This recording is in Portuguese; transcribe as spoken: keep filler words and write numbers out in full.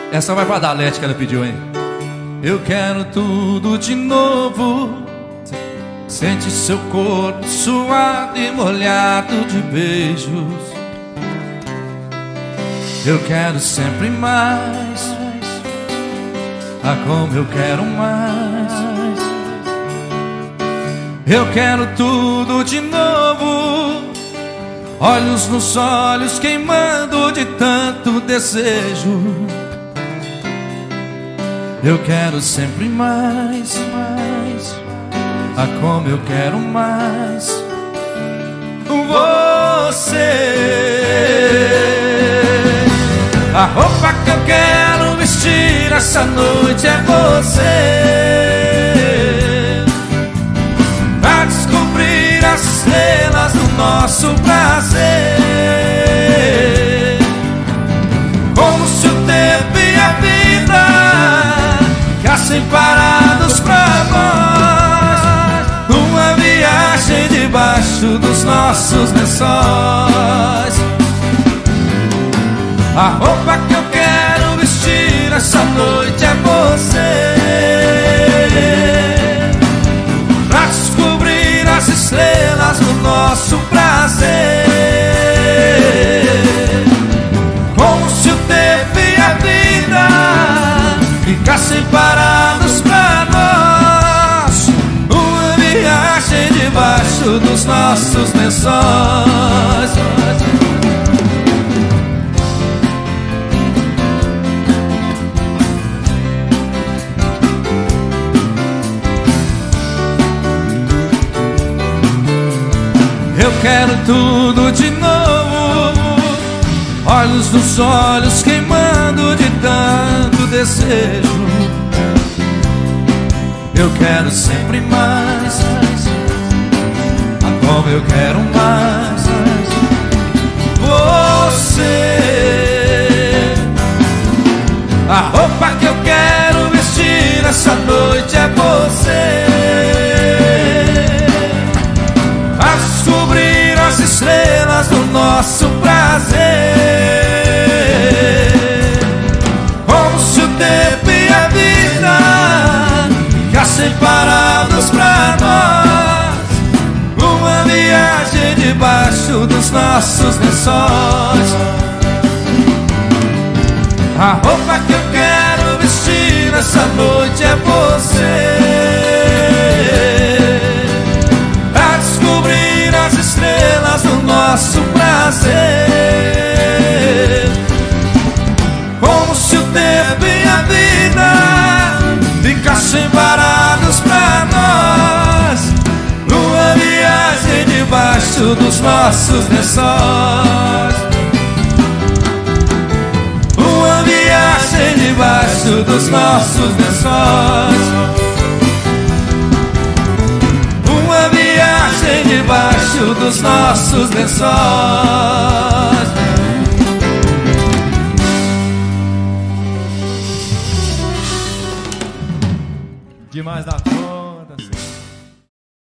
Essa vai pra Dalete que ela pediu, hein? Eu quero tudo de novo. Sente seu corpo suado e molhado de beijos. Eu quero sempre mais. Ah, como eu quero mais. Eu quero tudo de novo. Olhos nos olhos queimando de tanto desejo. Eu quero sempre mais, mais. Ah, como eu quero mais. Você. A roupa que eu quero vestir essa noite é você. Pra descobrir as estrelas do nosso prazer. Como se o tempo e a vida ficassem parados pra nós. Uma viagem debaixo dos nossos lençóis. A roupa que eu quero vestir essa noite é você. Pra descobrir as estrelas do nosso prazer. Como se o tempo e a vida ficassem parados pra nós. Uma viagem debaixo dos nossos lençóis. Eu quero tudo de novo. Olhos nos olhos queimando de tanto desejo. Eu quero sempre mais. Ah, como eu quero mais. Você. A roupa que eu quero vestir essa noite é você. As estrelas do nosso prazer. Como se o tempo e a vida ficassem parados pra nós. Uma viagem debaixo dos nossos lençóis. A roupa que eu quero vestir essa noite é você. Estrelas do nosso prazer. Como se o tempo e a vida ficassem parados pra nós. Numa viagem debaixo dos nossos lençóis. Uma viagem debaixo dos nossos lençóis. Debaixo dos nossos lençóis. Demais da